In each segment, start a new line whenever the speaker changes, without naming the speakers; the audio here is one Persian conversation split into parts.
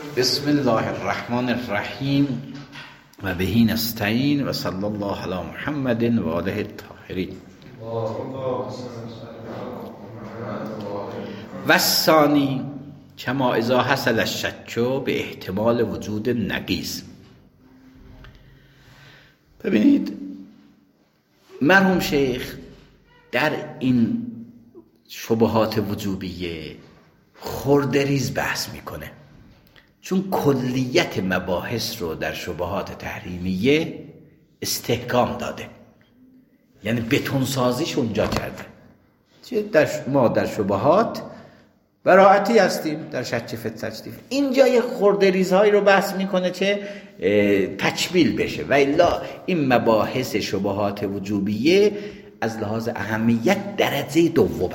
بسم الله الرحمن الرحیم و بهی نستعین و صلی الله علی محمد و آله الطاهرین. و الثانی کما اذا حصل الشک به احتمال وجود نقیض. ببینید مرحوم شیخ در این شبهات وجوبیه خردریز بحث میکنه، چون کلیت مباحث رو در شبهات تحریمیه استحکام داده، یعنی بتونسازیش اونجا کرده. ما در شبهات براعتی هستیم، در شک فی التجدید اینجا یه خردریزهایی رو بحث میکنه که تکمیل بشه، و الا این مباحث شبهات وجوبیه از لحاظ اهمیت درجه دومه.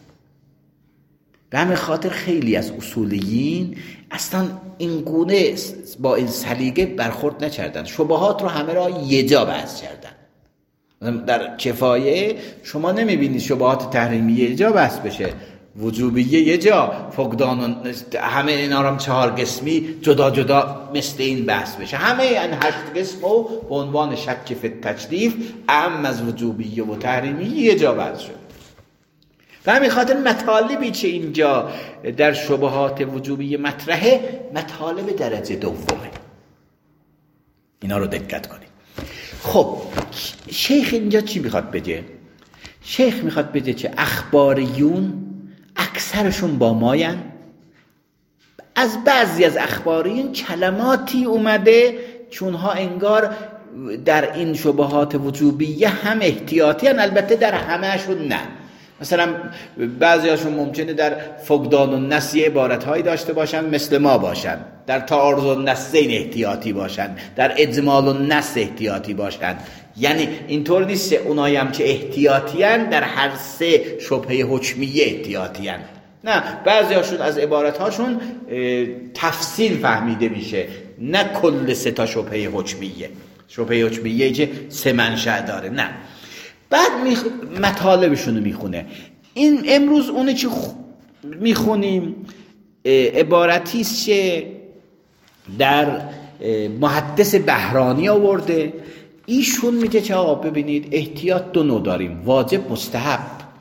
به همین خاطر خیلی از اصولیین اصلا این گونه با این سلیقه برخورد نکردن، شبهات رو همه را یه جا بحث کردن. در کفایه شما نمیبینید شبهات تحریمیه یه جا بحث بشه، وجوبیه یه جا، فقدان همه اینا رو هم 4 قسمی جدا جدا مثل این بحث بشه. همه این 8 قسم رو به عنوان شک فی التجدید اهم از وجوبیه و تحریمیه یه جا بحث شد. و همین خاطر مطالبی که اینجا در شبهات وجوبی مطرحه مطالب درجه دومه. اینا رو دقت کنید. خب شیخ اینجا چی میخواد بگه؟ شیخ میخواد بگه که اخباریون اکثرشون با ماین، از بعضی از اخباریون کلماتی اومده چونها انگار در این شبهات وجوبیه هم احتیاطی هن، البته در همهشون نه. مثلا بعضی هاشون ممکنه در فقدان و نسیه عبارتهایی داشته باشن مثل ما باشن، در تعارض و نسین احتیاطی باشن، در اجمال و نس احتیاطی باشن. یعنی اینطور نیست اونایی هم که احتیاطی هن در هر 3 شبهه حکمیه احتیاطی هن. نه، بعضی هاشون از عبارتهاشون تفصیل فهمیده میشه، نه کل 3 تا شبهه حکمیه. شبهه حکمیه که 3 منشأ داره، نه. بعد مطالبشونو میخونه. این امروز اونی که میخونیم عبارتیست که در محدث بهرانی آورده. ایشون میگه که آقا ببینید احتیاط 2 نوع داریم، واجب مستحب.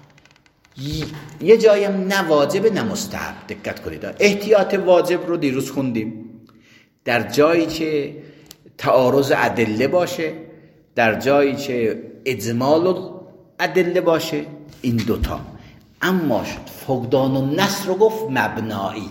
یه جایم نه واجب نه مستحب. دقت کنید، احتیاط واجب رو دیروز خوندیم در جایی که تعارض ادله باشه، در جایی که اجمال و ادله باشه، این 2 تا. اما فقدان و نس رو گفت مبنایی،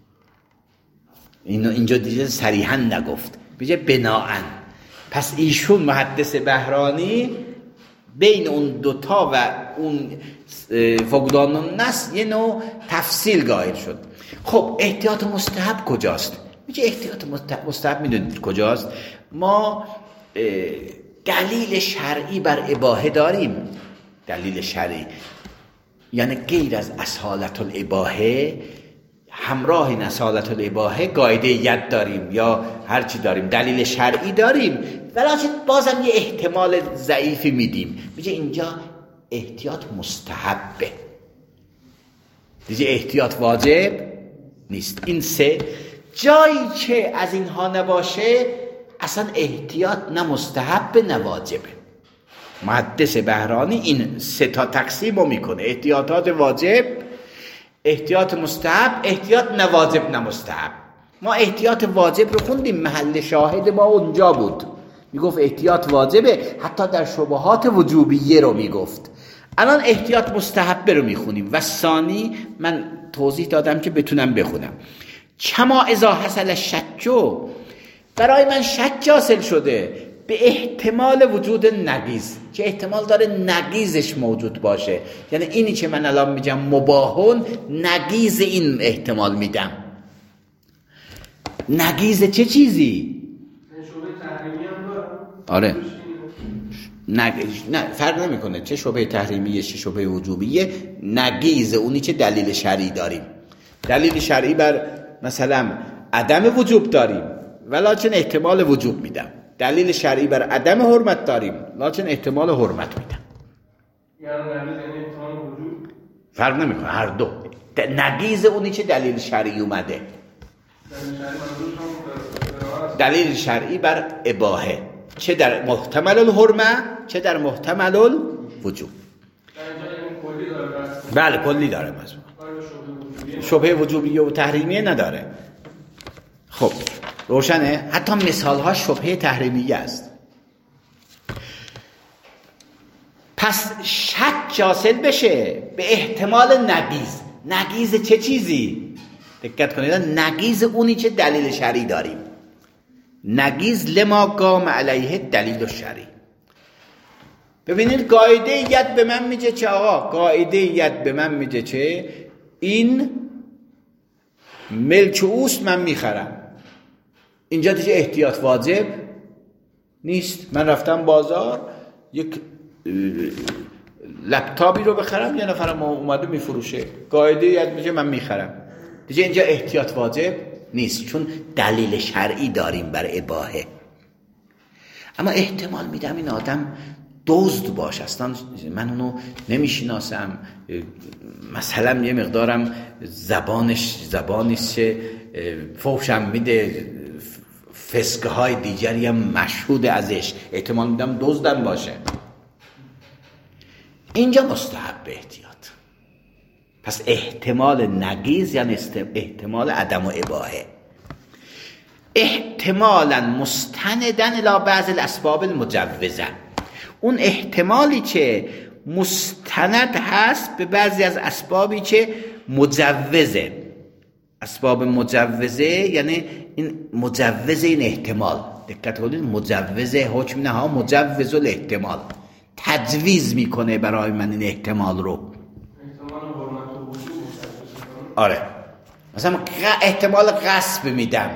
اینجا دیگه صریحا نگفت، بگه بناءن. پس ایشون محدث بهرانی بین اون 2 تا و اون فقدان و نس یه نوع تفصیل قائل شد. خب احتیاط مستحب کجاست؟ میگه احتیاط مستحب میدونید کجاست؟ ما دلیل شرعی بر اباحه داریم. دلیل شرعی یعنی غیر از اصالت الاباحه، همراه این اصالت الاباحه قاعده ید داریم یا هر چی داریم، دلیل شرعی داریم، ولیکن بازم یه احتمال ضعیفی میدیم. میگه اینجا احتیاط مستحبه، دیگه احتیاط واجب نیست. این 3 جایی که از اینها نباشه اصلا احتیاط نه مستحب نه واجبه. محدث بهرانی این 3 تا تقسیم رو میکنه: احتیاطات واجب، احتیاط مستحب، احتیاط نه واجب نه مستحب. ما احتیاط واجب رو خوندیم، محل شاهد ما اونجا بود، میگفت احتیاط واجبه، حتی در شبهات وجوبیه رو میگفت. الان احتیاط مستحب رو میخونیم. و ثانی من توضیح دادم که بتونم بخونم. کما اذا حصل الشک، برای من شک حاصل شده به احتمال وجود نقیض، که احتمال داره نقیضش موجود باشه. یعنی اینی که من الان میگم مباحون، نقیض این احتمال میدم. نقیض چه چیزی؟
شبهه تحریمی هم داره.
آره، نه فرق نمیکنه چه شبهه تحریمیه چه شبهه وجوبیه. نقیض اونی که دلیل شرعی داریم. دلیل شرعی بر مثلا عدم وجوب داریم ولکن احتمال وجوب میدم. دلیل شرعی بر عدم حرمت داریم ولکن احتمال حرمت میدم.
یعنی احتمال وجوب
فرق نمیکنه، هر دو. نقیض اونی که دلیل شرعی اومده. دلیل شرعی بر اباحه، چه در محتمل الحرمه چه در محتمل الوجوب. بله کلی داره، مضمون شبهه وجوبیه و تحریمیه نداره. خب روشنه؟ حتی مثال ها شبهه تحریمیه است. پس شک حاصل بشه به احتمال نقیض. نقیض چه چیزی؟ دقت کنید، نقیض اونی که دلیل شرعی داریم. نقیض لما قام علیه دلیل شرعی. ببینید قاعده ید به من میگه چه آقا؟ قاعده ید به من میگه چه؟ این ملک اوست، من میخرم. اینجا دیگه احتیاط واجب نیست. من رفتم بازار یک لپتاپی رو بخرم، یه نفرم اومده میفروشه، قاعده ید میگه من میخرم. دیگه اینجا احتیاط واجب نیست، چون دلیل شرعی داریم بر اباحه. اما احتمال میدم این آدم دزد باشه، اصلا من اونو نمیشناسم، مثلا یه مقدارم زبانش فوشم میده، فسقه های دیگری هم مشهود ازش، احتمال میدم دزدم باشه. اینجا مستحب احتیاط. پس احتمال نقیض یعنی احتمال عدم و اباحه. احتمالا مستندن الی بعض الاسباب المجوزه، اون احتمالی که مستند هست به بعضی از اسبابی که مجوزه. اسباب مجوزه یعنی این مجوز این احتمال. دقت کنید، مجوزه حکم نه ها، مجوز الاحتمال، تجویز میکنه برای من این احتمال رو. آره، مثلا احتمال غصب میدم.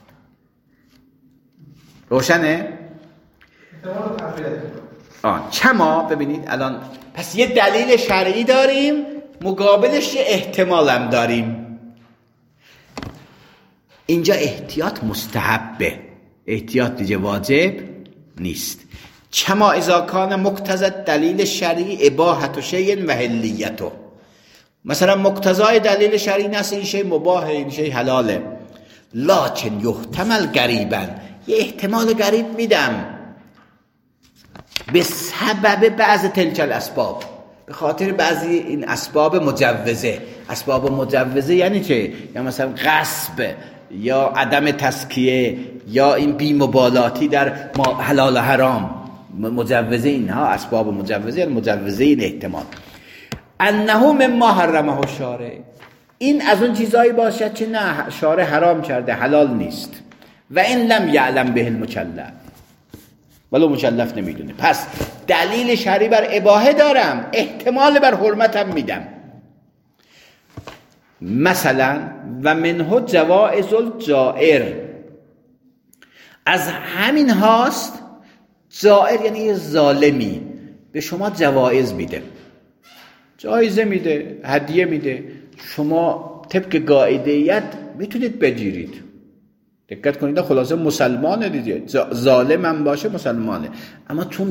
روشنه؟
احتمال تفریط.
چما ببینید الان پس یه دلیل شرعی داریم، مقابلش یه احتمالم داریم. اینجا احتیاط مستحبه، احتیاط دیگه واجب نیست. چما اذا کان مقتضی دلیل شرعی اباحت شیء و حلیته. مثلا مقتضای دلیل شرعی است این شی مباحه، این شی حلاله، لکن یحتمل قریبا، یه احتمال قریب میدم به سبب بعض تلک الاسباب، به خاطر بعضی این اسباب مجوزه. اسباب مجوزه یعنی چه؟ یا مثلا غصب یا عدم تزکیه یا این بی‌مبالاتی در حلال و حرام. مجوزه اینها اسباب مجوزه، یعنی مجوزه این احتمال. انه مما حرمه الشارع، این از اون چیزایی باشد که نه شارع حرام کرده، حلال نیست. و این لم یعلم به المکلف، ولو مکلف نمیدونه. پس دلیل شرعی بر اباحه دارم، احتمال بر حرمتم میدم. مثلا و منه جوائز الجائر، از همین هاست. جائر یعنی یه ظالمی به شما جوائز میده، جایزه میده، هدیه میده، شما طبق قاعده‌ایت میتونید بگیرید. دقت کنید، خلاصه مسلمانه دیگه، ظالم هم باشه مسلمانه. اما چون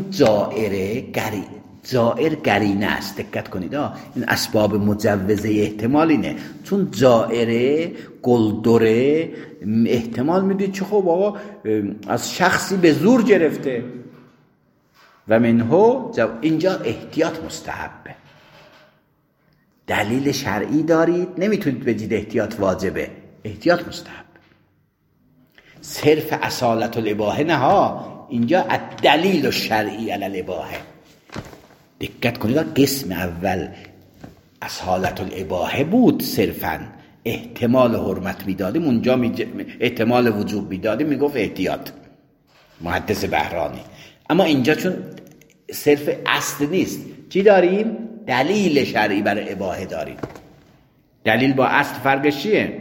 جائر قرینه است، دقت کنید این اسباب مجوزه احتمال اینه، چون جائره گلدره احتمال میدید چه خب آقا از شخصی به زور گرفته. و منه اینجا احتیاط مستحبه. دلیل شرعی دارید، نمیتونید بگید احتیاط واجبه، احتیاط مستحب. صرف اصالت الاباحه نه ها، اینجا الدلیل الشرعی علی الاباحه. دقت کنید، قسم اول اصالت الاباحه بود، صرفا احتمال حرمت میدادیم، اونجا احتمال وجوب میدادیم، میگفت احتیاط محدث بهرانی. اما اینجا چون صرف اصل نیست، چی داریم؟ دلیل شرعی برای اباحه داریم. دلیل با اصل فرقش چیه؟
دلیل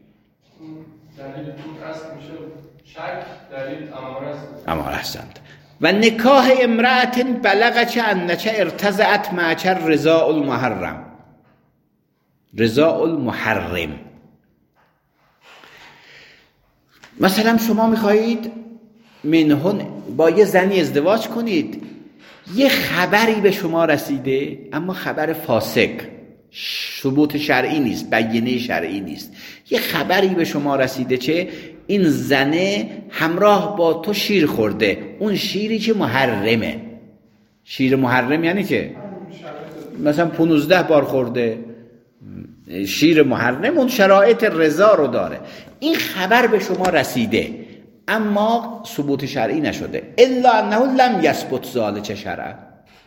تو اصل میشه شک، دلیل اماره
هستند. و نکاح امرأت بلغت انک ارتضعت معک رضاء المحرم. رضاء المحرم، مثلا شما میخواهید منهن با یه زنی ازدواج کنید، یه خبری به شما رسیده اما خبر فاسق، ثبوت شرعی نیست، بیانه شرعی نیست. یه خبری به شما رسیده چه این زنه همراه با تو شیر خورده، اون شیری که محرمه. شیر محرم یعنی که مثلا 15 بار خورده، شیر محرم اون شرایط رضا رو داره. این خبر به شما رسیده اما ثبوت شرعی نشده. الا انه لم یثبت ذلک شرعا.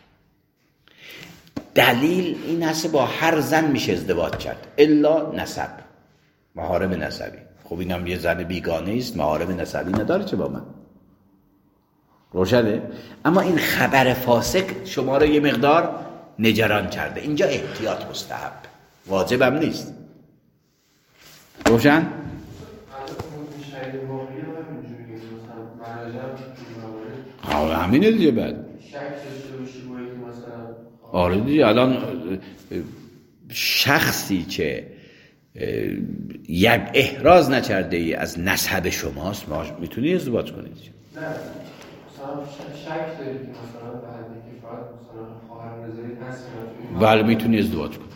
دلیل این هست با هر زن میشه ازدواج کرد الا نسب، محارم نسبی. خب اینم یه زن بیگانه است، محارم نسبی نداره چه با من، روشنه؟ اما این خبر فاسق شما رو یه مقدار نگران کرده. اینجا احتیاط مستحب، واجبم نیست. روشن؟ همینه دیگه. بعد آره دیگه، الان شخصی که یک احراز نکرده ای از نسب شماست، ما میتونی ازدواج کنید.
نه مثلا شک داری که مثلا بعد اینکه فقط مثلا خواهر رضایی هست،
بله میتونی ازدواج کنی.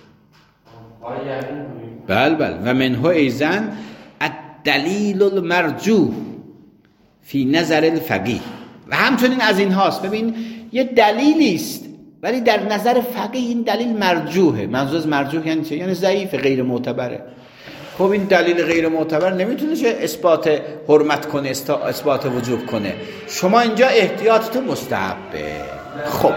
بله و منها ایزن الدلیل المرجوح فی نظر الفقیه. و همچنین از این هاست. ببین یه دلیلی است ولی در نظر فقیه این دلیل مرجوحه. منظور از مرجوح یعنی چه؟ یعنی ضعیف، غیر معتبره. خب این دلیل غیر معتبر نمیتونه چه اثبات حرمت کنه، اثبات وجوب کنه. شما اینجا احتیاطت مستحبه. خب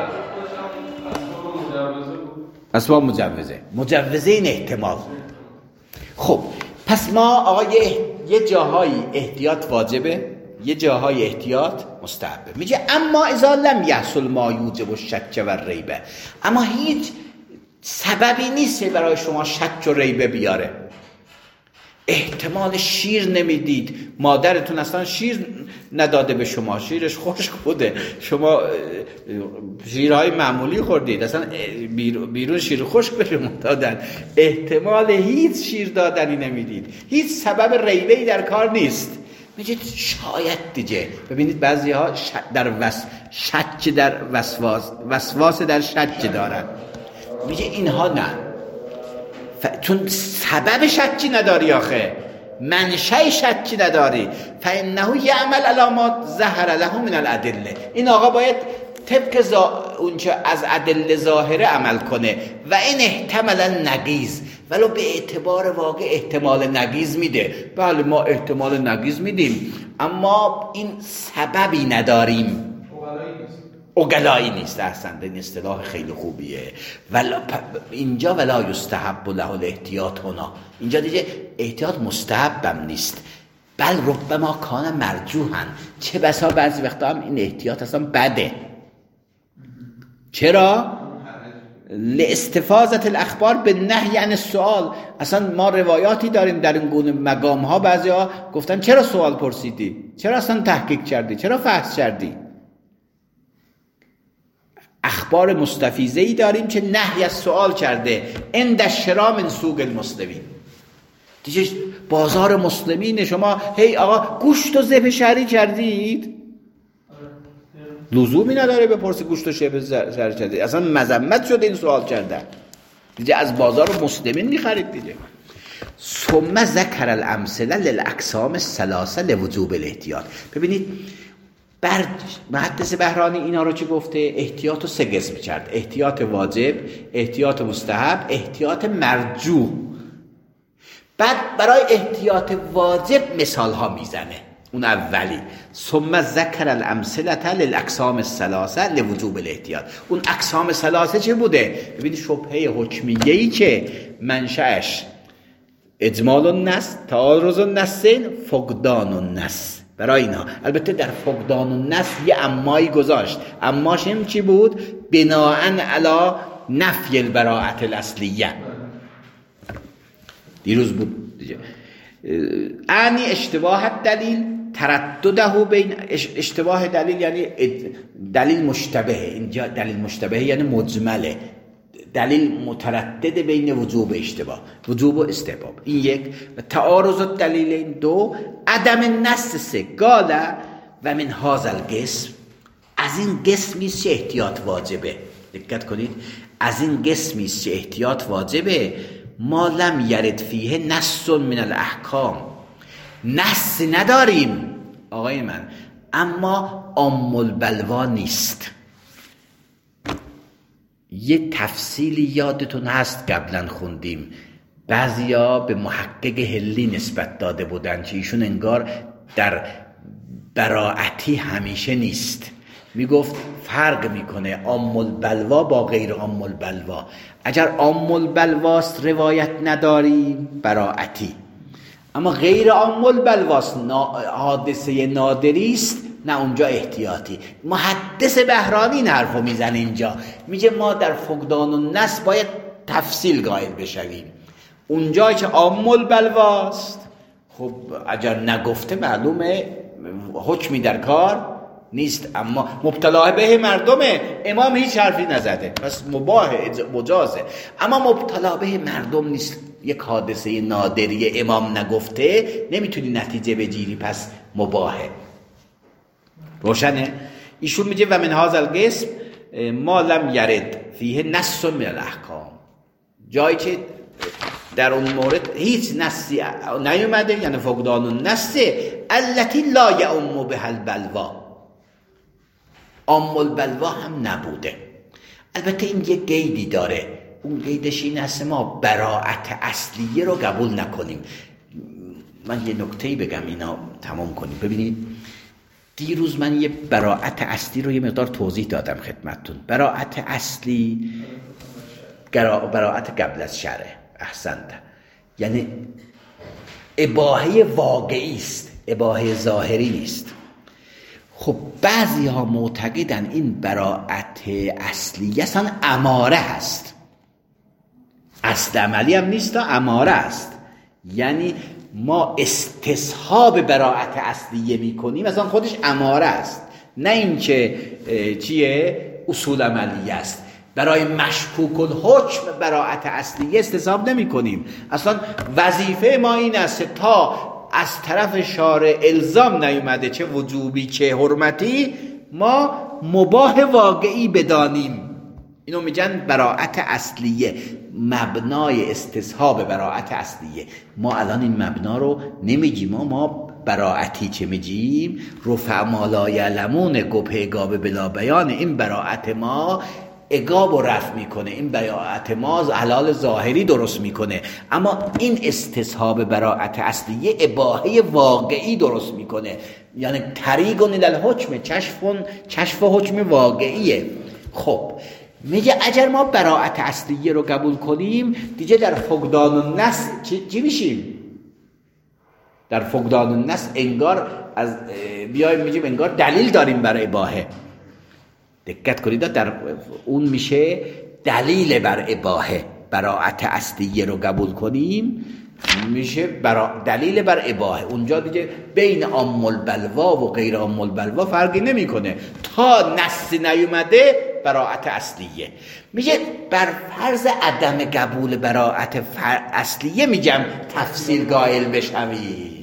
اسباب مجوزه این احتمال. خب پس ما آقا یه جاهایی احتیاط واجبه، یه جاهای احتیاط مستحبه. میگه اما اذا لم یحصل ما یوجب الشک و الریبه، اما هیچ سببی نیست برای شما شک و ریبه بیاره. احتمال شیر نمیدید، مادرتون اصلا شیر نداده به شما، شیرش خشک بوده، شما شیرهای معمولی خوردید، اصلا بیرون شیر خشک به شما دادن، احتمال هیچ شیر دادنی نمیدید، هیچ سبب ریبه‌ای در کار نیست. میگید شاید دیگه. ببینید بعضی ها شک در وسواس در شک دارن. میگه اینها نه، چون سبب شکی نداری، آخه منشأ شکی نداری. فانه یعمل علی ما ظهر له من الادله. این آقا باید طبق اونچه از ادله ظاهره عمل کنه. و این احتمال نقیض، ولو به اعتبار واقع احتمال نقیض میده. بله ما احتمال نقیض میدیم اما این سببی نداریم، اوگلایی نیست. احسن، این اصطلاح خیلی خوبیه. اینجا ولا یستحب له الاحتیاط هنا، اینجا دیگه احتیاط مستحبم نیست، بل ربما کان مرجوحا. چه بسا بعضی وقتا هم این احتیاط اصلا بده. چرا؟ لاستفاضت الاخبار به نهی عن السؤال. اصلا ما روایاتی داریم در این گونه مقام ها، بعضی ها گفتن چرا سوال پرسیدی، چرا اصلا تحقیق کردی، چرا فحص کردی. اخبار مستفیضه‌ای داریم که نهی از سوال کرده. عند الشراء من سوق المسلمین، دیگه بازار مسلمین شما هی آقا گوشت و ذبح شرعی کردید، لزومی نداره بپرسی گوشت و شبه شرعی کردید، اصلا مذمت شده این سوال کردن، دیگه از بازار مسلمین میخرید دیگه. ثم ذکر الامثله للاقسام الثلاثه لوجوب الاحتیاط. ببینید محدث بهرانی اینا رو چی گفته؟ احتیاط رو سه قسم کرد: احتیاط واجب، احتیاط مستحب، احتیاط مرجوح. بعد برای احتیاط واجب مثال ها میزنه، اون اولی. ثم ذکر الامثله للاقسام الثلاثه لوجوب الاحتیاط. اون اقسام ثلاثه چه بوده؟ ببینید شبهه حکمیه‌ای که منشأش اجمال النص، تعارض النصین، فقدان النص. برای اینا البته در فقدان النص یه امایی گذاشت. اماش هم چی بود؟ بناءً علی نفی البراءة الاصلیه. دیروز بود دیگه. انی اشتباه دلیل تردده بین اشتباه دلیل، یعنی دلیل مشتبه. اینجا دلیل مشتبه یعنی مجمله، دلیل متردد بین وجوب اشتباه، وجوب و استحباب. این یک. و تعارض الدلیل این دو. عدم نص سه. قال و من هذا القسم، از این قسمی که احتیاط واجبه. دقت کنید، از این قسمی است که احتیاط واجبه. ما لم یرد فیه نص من الاحکام، نص نداریم آقای من، اما عام البلوا نیست. یه تفصیلی یادتون هست قبلا خوندیم، بعضیا به محقق هلی نسبت داده بودن که ایشون انگار در براعتی همیشه نیست. میگفت فرق میکنه عام البلوا با غیر عام البلوا. اگر عام البلواست روایت نداریم براعتی، اما غیر عام البلواست حادثه نادری است، نه اونجا احتیاطی. محدث بهرانی این حرفو میزنه اینجا، میگه ما در فقدان النص باید تفصیل قائل بشویم. اونجا که عام البلواست خب اگر نگفته معلومه حکمی در کار نیست، اما مبتلا به مردمه، امام هیچ حرفی نزده پس مباهه مجازه. اما مبتلا به مردم نیست، یک حادثه نادری امام نگفته نمیتونی نتیجه بگیری، پس مباهه. روشنه؟ ایشون میگه و من هذا القسم ما لم یرد فیه نص من الاحکام، جایی که در اون مورد هیچ نصی نیومده، یعنی فقدان النص التي لا یعم بها البلوا، عام البلوا هم نبوده. البته این یه قیدی داره، اون قیدش این است ما براعت اصلیه رو قبول نکنیم. من یه نکته‌ای بگم اینا تمام کنیم. ببینید دیروز من یه براعت اصلی رو یه مقدار توضیح دادم خدمتتون. براعت اصلی براعت قبل از شرع، احسنت، یعنی اباحه واقعی است، اباحه ظاهری نیست. خب بعضی ها معتقدن این براعت اصلی اصلا اماره هست، اصل عملی هم نیست، اماره است. یعنی ما استصحاب براعت اصلیه میکنیم، اصلا خودش اماره است، نه اینکه چیه اصول عملی است. برای مشکوک الحکم براعت اصلیه استصحاب نمی کنیم. اصلا وظیفه ما این است تا از طرف شارع الزام نیومده چه وجوبی چه حرمتی، ما مباح واقعی بدانیم. اینو میگن براعت اصلیه، مبنای استصحاب براعت اصلیه. ما الان این مبنا رو نمیگیم، ما براعتی چه میگیم؟ رفع ما لا یعلمون گبه اگاب بلا بیان. این براعت ما اگاب و رفع میکنه، این براعت ما حلال ظاهری درست میکنه، اما این استصحاب براعت اصلیه اباحه واقعی درست میکنه، یعنی طریقون الالحکم، کشف حکم واقعیه. خب میگه اگر ما براعت اصلیه رو قبول کنیم دیگه در فقدان النص چی میشیم؟ در فقدان النص انگار از بیایم میگیم انگار دلیل داریم برای اباحه. دقت کنید در اون میشه دلیل بر اباحه. براعت اصلیه رو قبول کنیم میشه دلیل بر اباحه. اونجا دیگه بین عام البلوا و غیر عام البلوا فرقی نمیکنه تا نص نیومده براعت اصلیه. میگه بر فرض عدم قبول براعت اصلیه میگم تفصیل قائل بشویم.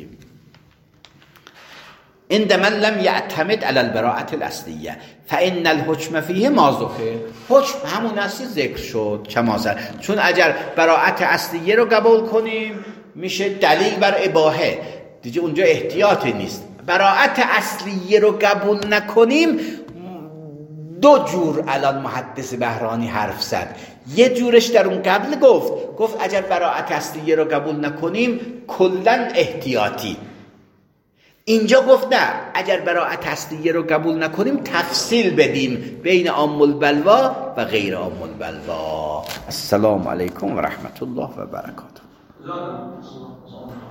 عند من لم یعتمد علی البراءة الاصلیه فان الحکم فیه ما ذکر. حکم همون است ذکر شد چمازر، چون اگر براءت اصلیه رو قبول کنیم میشه دلیل بر اباحه، دیگه اونجا احتیاطی نیست. براءت اصلیه رو قبول نکنیم دو جور الان محدث بهرانی حرف زد. یه جورش در اون قبل گفت اگر براءت اصلیه رو قبول نکنیم کلا احتیاطی. اینجا گفت نه، اگر براءت اصلیه رو قبول نکنیم تفصیل بدیم بین عام البلوا و غیر عام البلوا. السلام علیکم و رحمت الله و برکاته.